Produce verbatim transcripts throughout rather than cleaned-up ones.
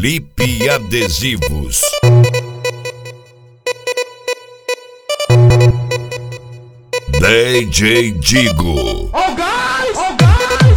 Lipe Adesivos. D J Digo. Oh guys, oh guys.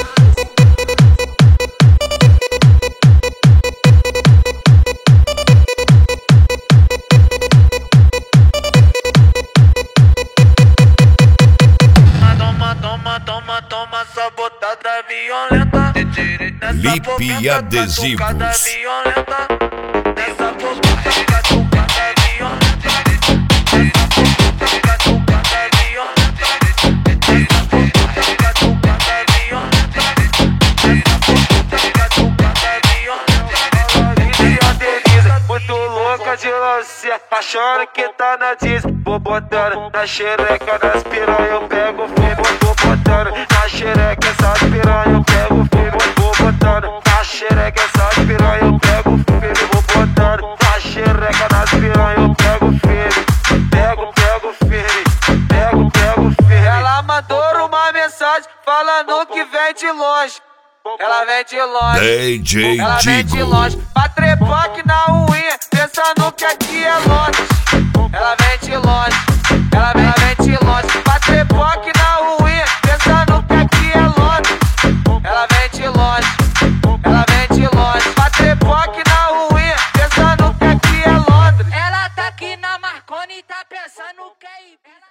Toma, toma, toma, toma, sabotada violenta. Lipe Adesivos. Violenta. Nessa botada catucada violenta. Nessa botada catucada violenta. Nessa botada catucada violenta. Nessa botada catucada violenta. E a Denise, muito louca de lance, achando que tá na Disney. Vou botando na xereca, nas piranha, eu pego fogo. Vou botando na xereca, essas piranha, eu pego fogo. Vou botando na xereca, essas piranha, eu pego fogo. Vou botando na xereca, nas piranha, eu pego fogo. Pego, pego firme, pego, pego firme. Ela mandou uma mensagem falando que vem de longe. Ela vem de longe, D J ela vem de Digo. longe. Pra trepar aqui na unha, pensando que aqui é Londres. Ela vem de longe,